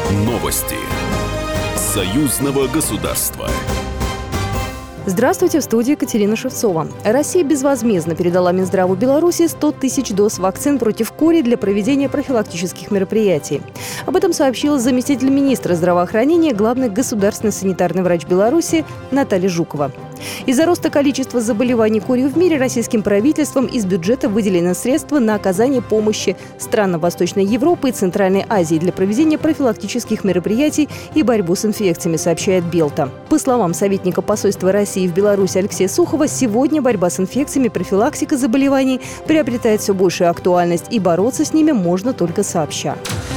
Новости союзного государства. Здравствуйте, в студии Екатерина Шевцова. Россия безвозмездно передала Минздраву Беларуси 100 тысяч доз вакцин против кори для проведения профилактических мероприятий. Об этом сообщила заместитель министра здравоохранения, главный государственный санитарный врач Беларуси Наталья Жукова. Из-за роста количества заболеваний корью в мире российским правительством из бюджета выделены средства на оказание помощи странам Восточной Европы и Центральной Азии для проведения профилактических мероприятий и борьбу с инфекциями, сообщает Белта. По словам советника посольства России в Беларуси Алексея Сухова, сегодня борьба с инфекциями, профилактика заболеваний приобретает все большую актуальность, и бороться с ними можно только сообща.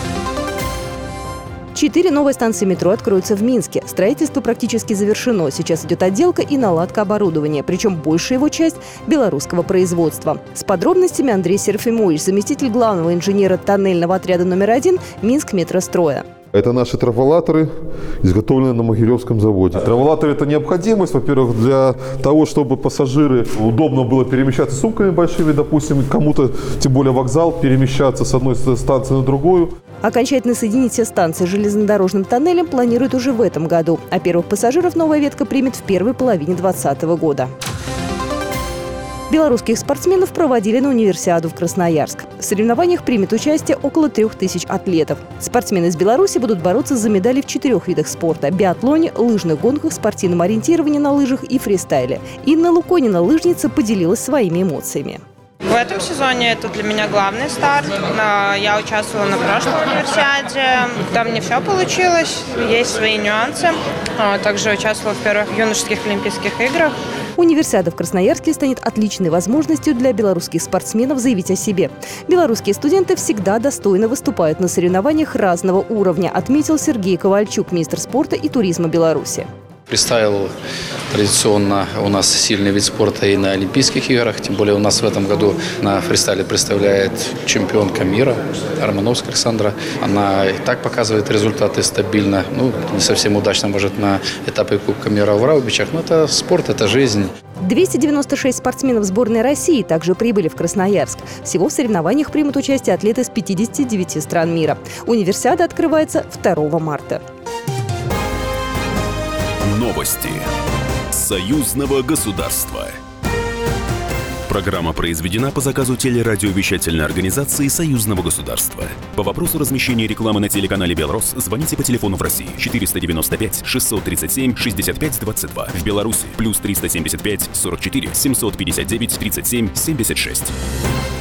4 новые станции метро откроются в Минске. Строительство практически завершено. Сейчас идет отделка и наладка оборудования. Причем большая его часть – белорусского производства. С подробностями Андрей Серафимович, заместитель главного инженера тоннельного отряда номер 1 Минскметростроя. Это наши траволаторы, изготовленные на Могилевском заводе. Траволаторы – это необходимость, во-первых, для того, чтобы пассажиры удобно было перемещаться сумками большими, допустим, кому-то, тем более вокзал, перемещаться с одной станции на другую. Окончательно соединить все станции железнодорожным тоннелем планируют уже в этом году, а первых пассажиров новая ветка примет в первой половине 2020 года. Белорусских спортсменов проводили на универсиаду в Красноярск. В соревнованиях примет участие около 3000 атлетов. Спортсмены из Беларуси будут бороться за медали в 4 видах спорта – биатлоне, лыжных гонках, спортивном ориентировании на лыжах и фристайле. Инна Луконина, лыжница, поделилась своими эмоциями. В этом сезоне это для меня главный старт. Я участвовала на прошлой универсиаде. Там не все получилось, есть свои нюансы. Также участвовала в первых юношеских Олимпийских играх. Универсиада в Красноярске станет отличной возможностью для белорусских спортсменов заявить о себе. Белорусские студенты всегда достойно выступают на соревнованиях разного уровня, отметил Сергей Ковальчук, министр спорта и туризма Беларуси. Фристайл традиционно у нас сильный вид спорта и на Олимпийских играх. Тем более у нас в этом году на фристайле представляет чемпионка мира Романовская Александра. Она и так показывает результаты стабильно. Не совсем удачно, может, на этапе Кубка мира в Раубичах. Но это спорт, это жизнь. 296 спортсменов сборной России также прибыли в Красноярск. Всего в соревнованиях примут участие атлеты из 59 стран мира. Универсиада открывается 2 марта. Новости союзного государства. Программа произведена по заказу телерадиовещательной организации союзного государства. По вопросу размещения рекламы на телеканале «Белрос» звоните по телефону в России 495 637 65 22. В Беларуси +375 44 759 37 76.